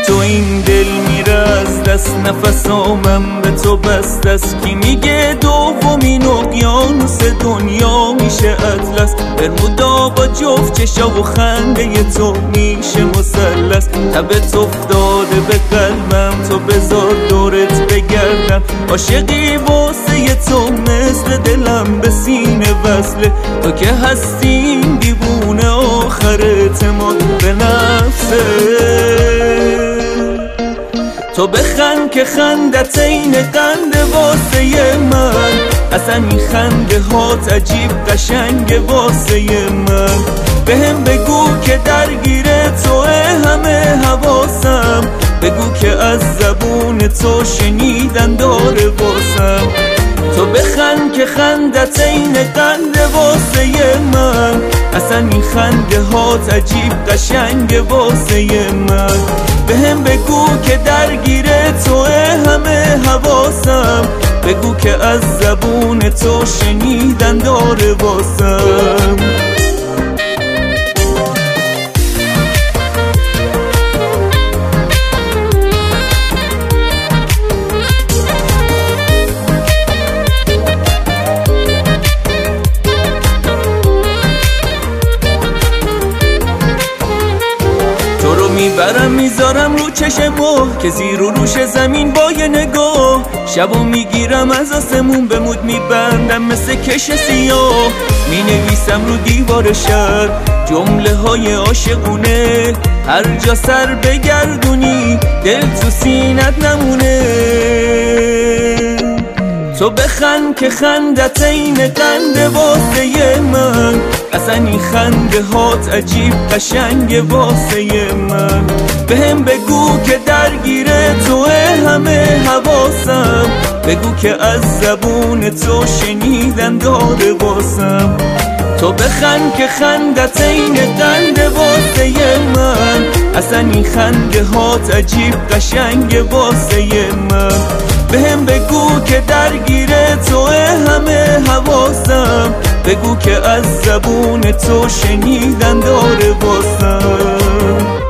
تو این دل میره از دست، نفسامم به تو بست است. کی میگه دومین اقیانوس دنیا میشه اطلس؟ برمودا با جفت چشا و خنده تو میشه مثلث. تبت افتاده به قلبم، تو بذار دورت بگردم. عاشقی واسه تو مثل دلم به سینه وصله. تو که هستیم دیوونه آخر اعتماد به نفسه. تو بخند که خندت این قنده واسه من، اصلا این خنده هات عجیب قشنگ واسه من. بهم بگو که درگیر توه همه حواسم، بگو که از زبون تو شنیدن داره واسم. تو بخند که خندت این قنده واسه من، اصلا این خنده هات عجیب قشنگ واسه من. بهم بگو که درگیر توه همه حواسم، بگو که از زبون تو شنیدن داره واسم. میبرم میذارم رو چشمو که زیر و روش زمین با یه نگاه. شبو میگیرم از آسمون به مود میبندم مثل کش سیاه. مینویسم رو دیوار شهر جمله های عاشقونه، هر جا سر بگردونی دل تو سینت نمونه. تو بخند که خندت این قنده واسه من، اصلا این خنده هات عجیب قشنگ واسه من. بهم بگو که درگیر توه همه حواسم، بگو که از زبون تو شنیدن داره واسم. تو بخند که خندت این قنده واسه من، اصلا این خنده هات عجیب قشنگ واسه من. بهم بگو که درگیر توه همه حواسم، بگو که از زبون تو شنیدن داره واسم.